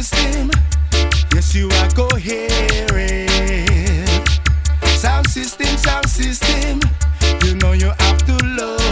system. Yes, you are coherent. Sound system, you know you have to love.